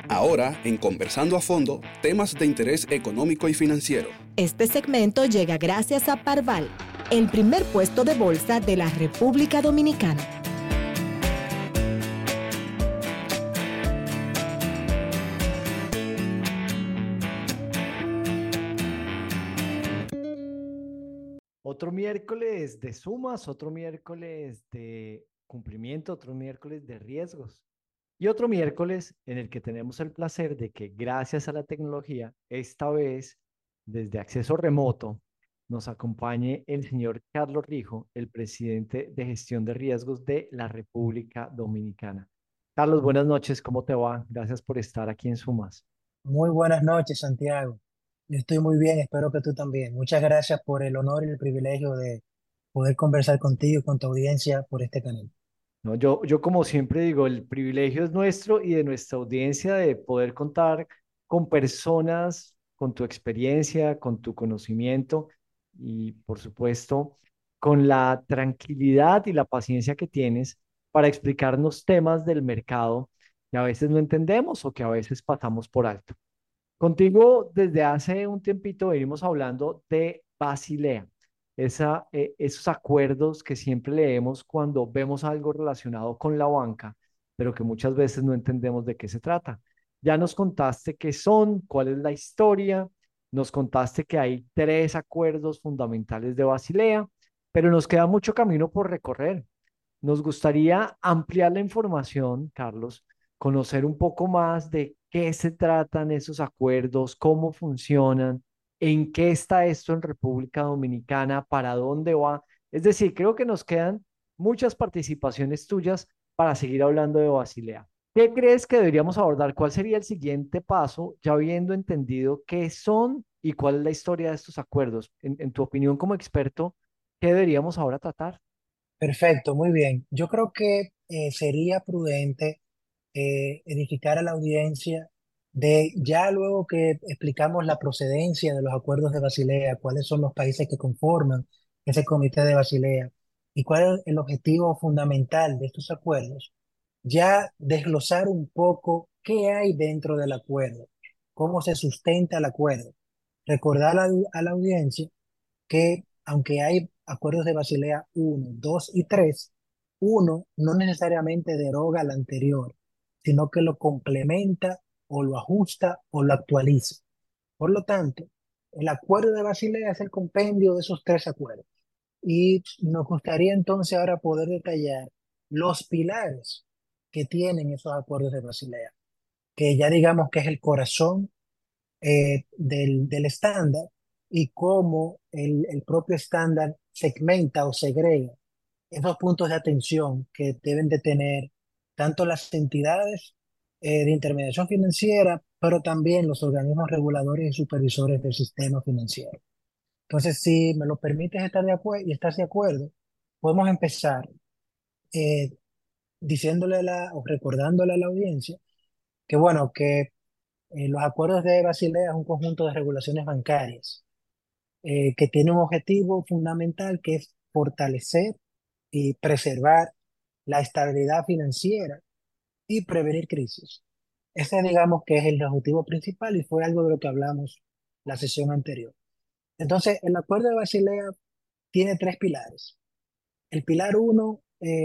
Ahora, en Conversando a Fondo, temas de interés económico y financiero. Este segmento llega gracias a Parval, el primer puesto de bolsa de la República Dominicana. Otro miércoles de sumas, otro miércoles de cumplimiento, otro miércoles de riesgos y otro miércoles en el que tenemos el placer de que gracias a la tecnología, esta vez desde acceso remoto, nos acompañe el señor Carlos Rijo, el presidente de gestión de riesgos de la República Dominicana. Carlos, buenas noches, ¿cómo te va? Gracias por estar aquí en Sumas. Muy buenas noches, Santiago. Yo estoy muy bien, espero que tú también. Muchas gracias por el honor y el privilegio de poder conversar contigo y con tu audiencia por este canal. No, yo como siempre digo, el privilegio es nuestro y de nuestra audiencia de poder contar con personas, con tu experiencia, con tu conocimiento y por supuesto con la tranquilidad y la paciencia que tienes para explicarnos temas del mercado que a veces no entendemos o que a veces pasamos por alto. Contigo desde hace un tiempito venimos hablando de Basilea, esos acuerdos que siempre leemos cuando vemos algo relacionado con la banca, pero que muchas veces no entendemos de qué se trata. Ya nos contaste qué son, cuál es la historia, nos contaste que hay tres acuerdos fundamentales de Basilea, pero nos queda mucho camino por recorrer. Nos gustaría ampliar la información, Carlos, conocer un poco más de qué se tratan esos acuerdos, cómo funcionan, en qué está esto en República Dominicana, para dónde va. Es decir, creo que nos quedan muchas participaciones tuyas para seguir hablando de Basilea. ¿Qué crees que deberíamos abordar? ¿Cuál sería el siguiente paso, ya habiendo entendido qué son y cuál es la historia de estos acuerdos? En tu opinión como experto, ¿qué deberíamos ahora tratar? Perfecto, muy bien. Yo creo que sería prudente edificar a la audiencia de ya luego que explicamos la procedencia de los acuerdos de Basilea, cuáles son los países que conforman ese comité de Basilea y cuál es el objetivo fundamental de estos acuerdos, ya desglosar un poco qué hay dentro del acuerdo, cómo se sustenta el acuerdo. Recordar a la audiencia que aunque hay acuerdos de Basilea uno 2 y 3, uno no necesariamente deroga al anterior, sino que lo complementa o lo ajusta o lo actualiza. Por lo tanto, el acuerdo de Basilea es el compendio de esos tres acuerdos. Y nos gustaría entonces ahora poder detallar los pilares que tienen esos acuerdos de Basilea, que ya digamos que es el corazón del estándar y cómo el propio estándar segmenta o segrega esos puntos de atención que deben de tener tanto las entidades de intermediación financiera, pero también los organismos reguladores y supervisores del sistema financiero. Entonces, si me lo permites estar de acuerdo y estás de acuerdo, podemos empezar eh, diciéndole o recordándole a la audiencia que, bueno, que los acuerdos de Basilea es un conjunto de regulaciones bancarias que tiene un objetivo fundamental que es fortalecer y preservar la estabilidad financiera y prevenir crisis. Ese digamos que es el objetivo principal y fue algo de lo que hablamos la sesión anterior. Entonces, el acuerdo de Basilea tiene tres pilares. El pilar uno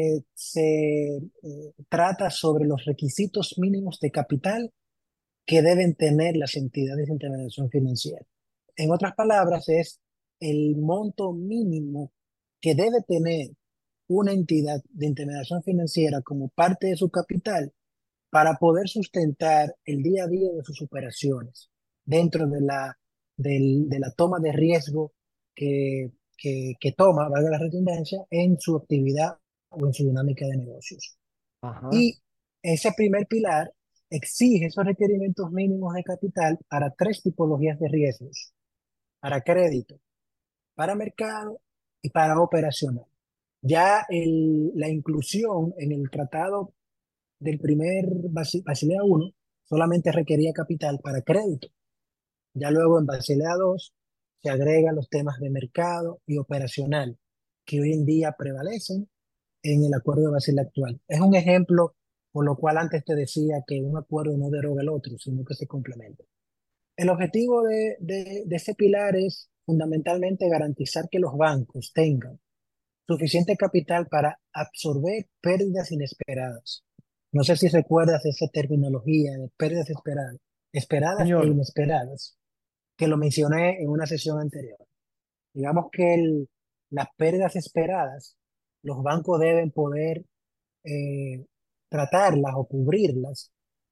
trata sobre los requisitos mínimos de capital que deben tener las entidades de intermediación financiera. En otras palabras, es el monto mínimo que debe tener una entidad de intermediación financiera como parte de su capital para poder sustentar el día a día de sus operaciones dentro de la toma de riesgo que toma, valga la redundancia, en su actividad o en su dinámica de negocios. Ajá. Y ese primer pilar exige esos requerimientos mínimos de capital para tres tipologías de riesgos: para crédito, para mercado y para operacional. Ya la inclusión en el tratado del primer Basilea 1 solamente requería capital para crédito. Ya luego en Basilea 2 se agregan los temas de mercado y operacional que hoy en día prevalecen en el acuerdo de Basilea actual. Es un ejemplo por lo cual antes te decía que un acuerdo no deroga el otro, sino que se complementa. El objetivo de este pilar es fundamentalmente garantizar que los bancos tengan suficiente capital para absorber pérdidas inesperadas. No sé si recuerdas esa terminología de pérdidas esperadas e Señor, inesperadas, que lo mencioné en una sesión anterior. Digamos que las pérdidas esperadas, los bancos deben poder eh, tratarlas o cubrirlas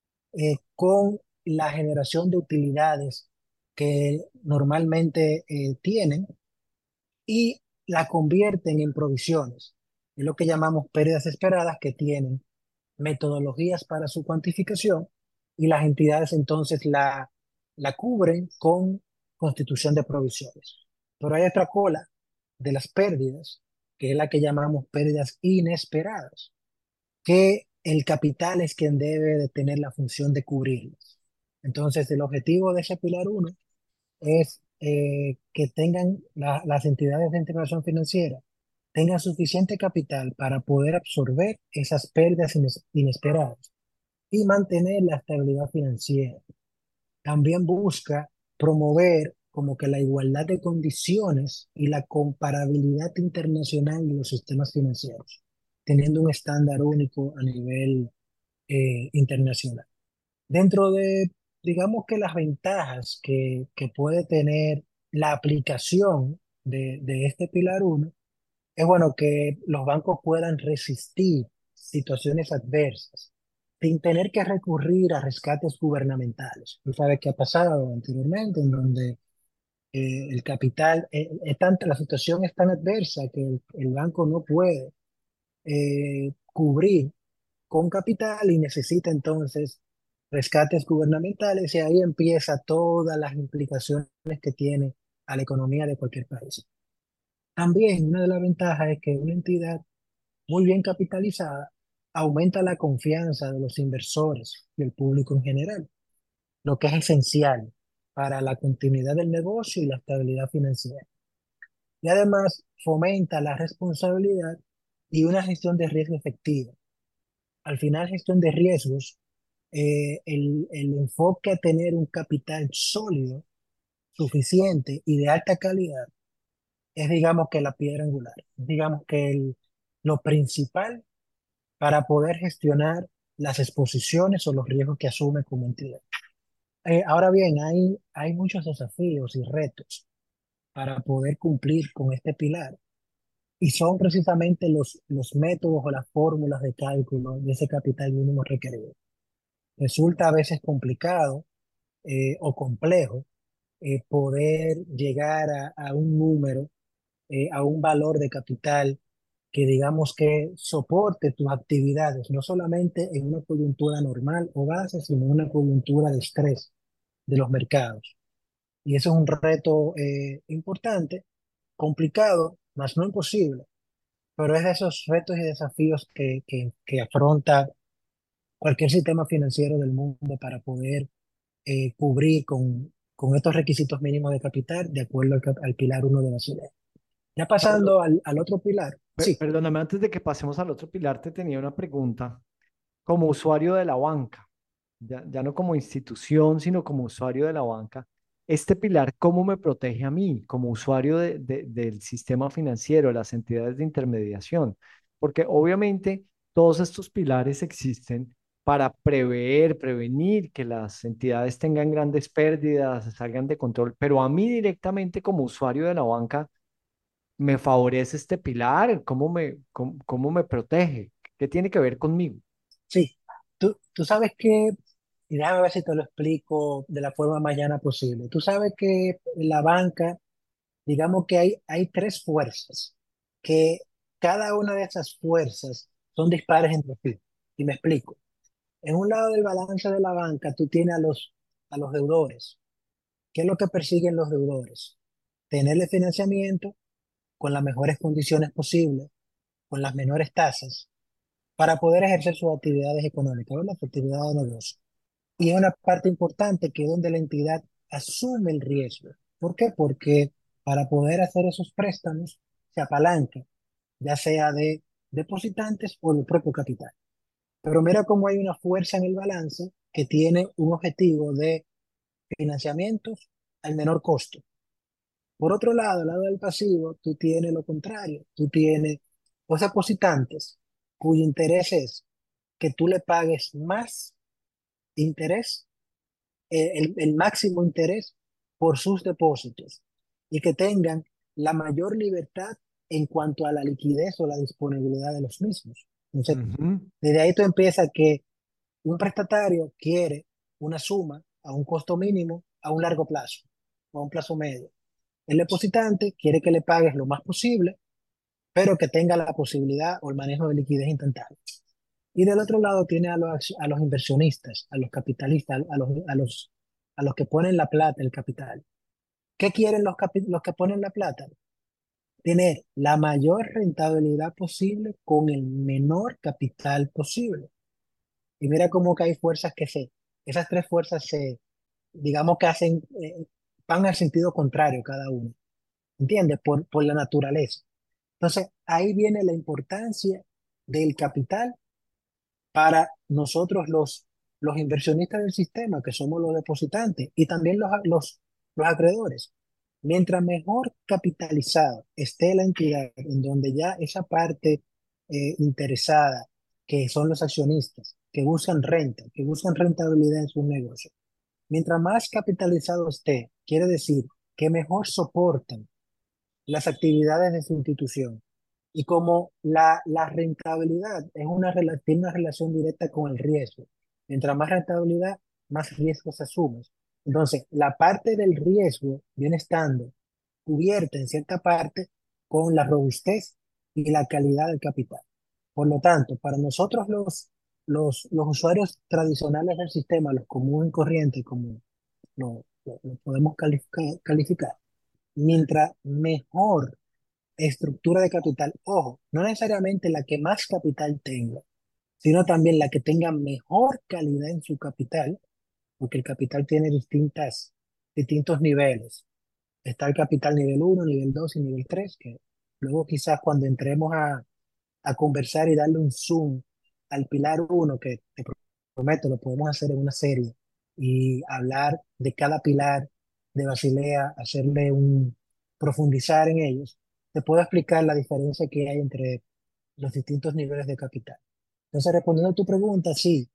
con la generación de utilidades que normalmente tienen y la convierten en provisiones. Es lo que llamamos pérdidas esperadas, que tienen metodologías para su cuantificación y las entidades entonces la cubren con constitución de provisiones. Pero hay otra cola de las pérdidas, que es la que llamamos pérdidas inesperadas, que el capital es quien debe de tener la función de cubrirlas. Entonces, el objetivo de ese pilar uno es que tengan las entidades de integración financiera, tengan suficiente capital para poder absorber esas pérdidas inesperadas y mantener la estabilidad financiera. También busca promover como que la igualdad de condiciones y la comparabilidad internacional de los sistemas financieros, teniendo un estándar único a nivel internacional. Dentro de, digamos que las ventajas que puede tener la aplicación de este pilar uno, es bueno que los bancos puedan resistir situaciones adversas sin tener que recurrir a rescates gubernamentales. Tú sabes qué ha pasado anteriormente, en donde el capital, la situación es tan adversa que el banco no puede cubrir con capital y necesita entonces rescates gubernamentales, y ahí empieza todas las implicaciones que tiene a la economía de cualquier país. También una de las ventajas es que una entidad muy bien capitalizada aumenta la confianza de los inversores y el público en general, lo que es esencial para la continuidad del negocio y la estabilidad financiera. Y además fomenta la responsabilidad y una gestión de riesgo efectiva. Al final, gestión de riesgos, el enfoque a tener un capital sólido, suficiente y de alta calidad es, digamos, que la piedra angular. Es, digamos, que lo principal para poder gestionar las exposiciones o los riesgos que asume como entidad. Ahora bien, hay muchos desafíos y retos para poder cumplir con este pilar, y son precisamente los métodos o las fórmulas de cálculo de ese capital mínimo requerido. Resulta a veces complicado o complejo poder llegar a un número, a un valor de capital que digamos que soporte tus actividades, no solamente en una coyuntura normal o base, sino en una coyuntura de estrés de los mercados. Y eso es un reto importante, complicado, mas no imposible, pero es de esos retos y desafíos que afronta cualquier sistema financiero del mundo para poder cubrir con estos requisitos mínimos de capital de acuerdo al pilar uno de Basilea. Ya Pablo, pasando al otro pilar, sí, perdóname, antes de que pasemos al otro pilar, te tenía una pregunta. Como usuario de la banca, ya no como institución, sino como usuario de la banca, este pilar, ¿cómo me protege a mí como usuario del sistema financiero, las entidades de intermediación? Porque obviamente todos estos pilares existen para prever, prevenir que las entidades tengan grandes pérdidas, salgan de control, pero a mí directamente como usuario de la banca, ¿me favorece este pilar? ¿Cómo me protege? ¿Qué tiene que ver conmigo? sí. Tú sabes que, y déjame ver si te lo explico de la forma más llana posible. Tú sabes que en la banca, digamos que hay tres fuerzas, que cada una de esas fuerzas son dispares entre sí. Y me explico. En un lado del balance de la banca, tú tienes a los deudores. ¿Qué es lo que persiguen los deudores? Tenerle financiamiento con las mejores condiciones posibles, con las menores tasas, para poder ejercer sus actividades económicas, ¿verdad? Su actividad de negocio. Y es una parte importante que es donde la entidad asume el riesgo. ¿Por qué? Porque para poder hacer esos préstamos se apalanca, ya sea de depositantes o del propio capital. Pero mira cómo hay una fuerza en el balance que tiene un objetivo de financiamientos al menor costo. Por otro lado, al lado del pasivo, tú tienes lo contrario. Tú tienes los depositantes cuyo interés es que tú le pagues más interés, el máximo interés por sus depósitos y que tengan la mayor libertad en cuanto a la liquidez o la disponibilidad de los mismos. Entonces, Ujú. desde ahí tú empiezas que un prestatario quiere una suma a un costo mínimo a un largo plazo o a un plazo medio. El depositante quiere que le pagues lo más posible, pero que tenga la posibilidad o el manejo de liquidez instantánea. Y del otro lado tiene a los inversionistas, a los capitalistas, a los que ponen la plata, el capital. ¿Qué quieren los que ponen la plata? Tener la mayor rentabilidad posible con el menor capital posible. Y mira cómo que hay fuerzas esas tres fuerzas digamos que van al sentido contrario cada una, ¿entiendes? Por la naturaleza. Entonces, ahí viene la importancia del capital para nosotros los inversionistas del sistema, que somos los depositantes, y también los acreedores. Mientras mejor capitalizada esté la entidad, en donde ya esa parte interesada, que son los accionistas, que buscan rentabilidad en sus negocios, mientras más capitalizado esté, quiere decir que mejor soportan las actividades de su institución. Y como la rentabilidad tiene una relación directa con el riesgo, mientras más rentabilidad, más riesgos asumes. Entonces, la parte del riesgo viene estando cubierta en cierta parte con la robustez y la calidad del capital. Por lo tanto, para nosotros los usuarios tradicionales del sistema, los comunes y corrientes, como lo podemos calificar, mientras mejor estructura de capital, ojo, no necesariamente la que más capital tenga, sino también la que tenga mejor calidad en su capital, porque el capital tiene distintos niveles. Está el capital nivel uno, nivel 2 y nivel 3 que luego quizás cuando entremos a conversar y darle un zoom al pilar uno que te prometo, lo podemos hacer en una serie, y hablar de cada pilar de Basilea, profundizar en ellos, te puedo explicar la diferencia que hay entre los distintos niveles de capital. Entonces, respondiendo a tu pregunta, sí,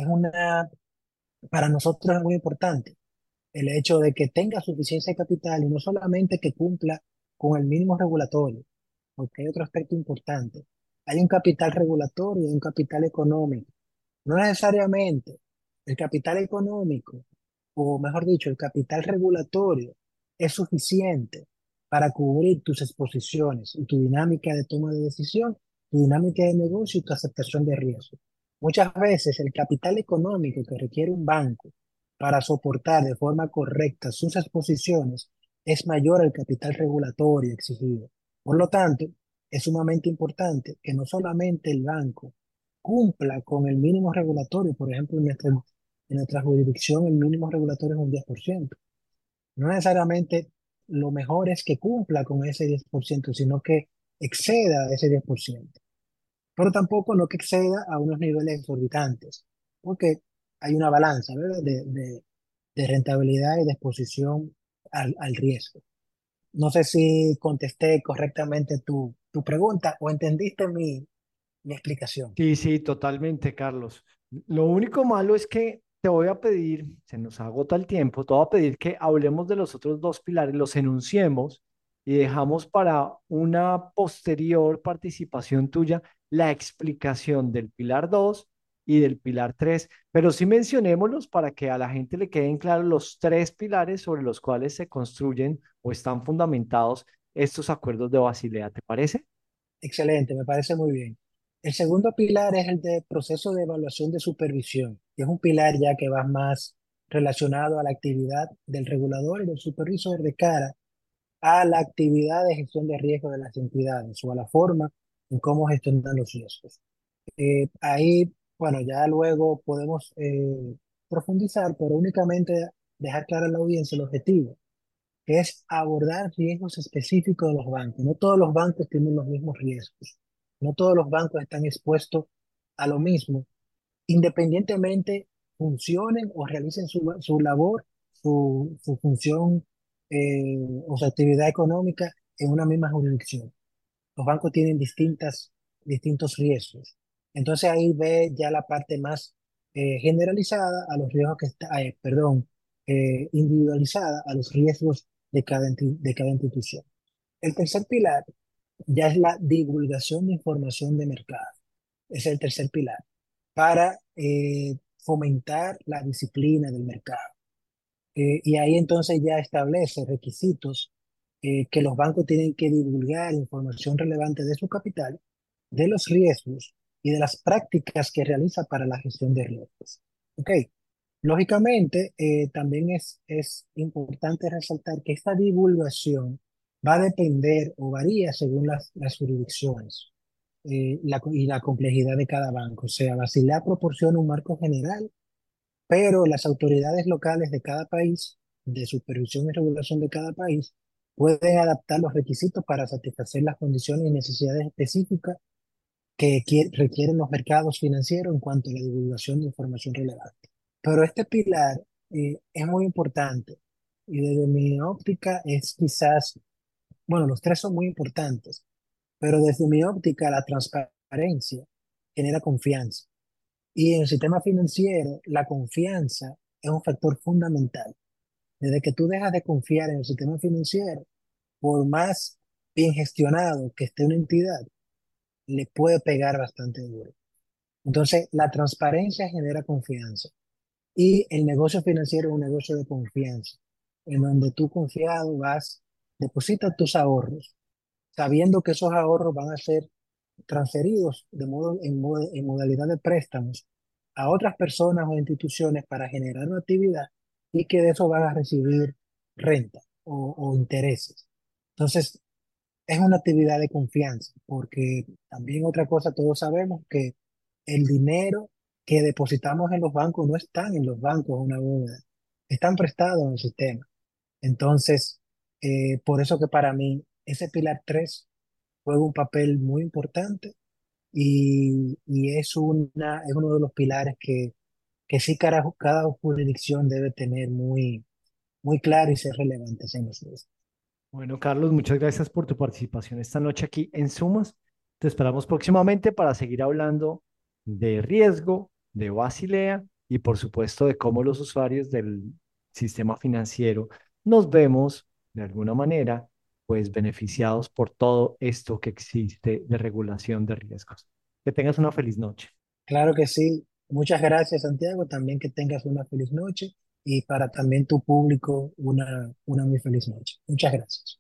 para nosotros es muy importante el hecho de que tenga suficiencia de capital y no solamente que cumpla con el mínimo regulatorio, porque hay otro aspecto importante. Hay un capital regulatorio y un capital económico. No necesariamente el capital económico, o mejor dicho, el capital regulatorio, es suficiente para cubrir tus exposiciones y tu dinámica de toma de decisión, tu dinámica de negocio y tu aceptación de riesgo. Muchas veces el capital económico que requiere un banco para soportar de forma correcta sus exposiciones es mayor al capital regulatorio exigido. Por lo tanto, es sumamente importante que no solamente el banco cumpla con el mínimo regulatorio. Por ejemplo, en nuestra jurisdicción el mínimo regulatorio es un 10%. No necesariamente lo mejor es que cumpla con ese 10%, sino que exceda ese 10%. Pero tampoco no que exceda a unos niveles exorbitantes, porque hay una balanza, ¿verdad? De rentabilidad y de exposición al riesgo. No sé si contesté correctamente tu pregunta o entendiste mi explicación. Sí, sí, totalmente, Carlos. Lo único malo es que te voy a pedir, se nos agota el tiempo, te voy a pedir que hablemos de los otros dos pilares, los enunciemos y dejamos para una posterior participación tuya la explicación del pilar 2 y del pilar 3, pero sí mencionémoslos para que a la gente le queden claros los tres pilares sobre los cuales se construyen o están fundamentados estos acuerdos de Basilea, ¿te parece? Excelente, me parece muy bien. El segundo pilar es el de proceso de evaluación de supervisión, que es un pilar ya que va más relacionado a la actividad del regulador y del supervisor de cara a la actividad de gestión de riesgo de las entidades o a la forma en cómo gestionan los riesgos. Ahí, bueno, ya luego podemos profundizar, pero únicamente dejar claro a la audiencia el objetivo, que es abordar riesgos específicos de los bancos. No todos los bancos tienen los mismos riesgos. No todos los bancos están expuestos a lo mismo. independientemente funcionen o realicen su labor, su función o su actividad económica en una misma jurisdicción. Los bancos tienen distintos riesgos. Entonces ahí ve ya la parte más generalizada a los riesgos perdón, individualizada a los riesgos de cada institución. El tercer pilar ya es la divulgación de información de mercado. Es el tercer pilar para fomentar la disciplina del mercado. Y ahí entonces ya establece requisitos que los bancos tienen que divulgar información relevante de su capital, de los riesgos y de las prácticas que realiza para la gestión de riesgos. Ok, lógicamente también es importante resaltar que esta divulgación va a depender o varía según las jurisdicciones y la complejidad de cada banco. O sea, Basilea proporciona un marco general, pero las autoridades locales de cada país, de supervisión y regulación de cada país, pueden adaptar los requisitos para satisfacer las condiciones y necesidades específicas que requieren los mercados financieros en cuanto a la divulgación de información relevante. Pero este pilar es muy importante y desde mi óptica es quizás, bueno, los tres son muy importantes, pero desde mi óptica la transparencia genera confianza. Y en el sistema financiero, la confianza es un factor fundamental. Desde que tú dejas de confiar en el sistema financiero, por más bien gestionado que esté una entidad, le puede pegar bastante duro. Entonces, la transparencia genera confianza. Y el negocio financiero es un negocio de confianza, en donde tú confiado vas, depositas tus ahorros, sabiendo que esos ahorros van a ser transferidos en modalidad de préstamos a otras personas o instituciones para generar una actividad y que de eso van a recibir renta o intereses. Entonces, es una actividad de confianza, porque también otra cosa, todos sabemos que el dinero que depositamos en los bancos no están en los bancos una bóveda, están prestados en el sistema. Entonces, por eso que para mí ese pilar 3 juega un papel muy importante y es uno de los pilares que sí cada jurisdicción debe tener muy claro y ser relevantes en los dos. Bueno, Carlos, muchas gracias por tu participación esta noche aquí en Sumas. Te esperamos próximamente para seguir hablando de riesgo, de Basilea y por supuesto de cómo los usuarios del sistema financiero nos vemos de alguna manera pues beneficiados por todo esto que existe de regulación de riesgos. Que tengas una feliz noche. Claro que sí. Muchas gracias, Santiago. También que tengas una feliz noche y para también tu público una muy feliz noche. Muchas gracias.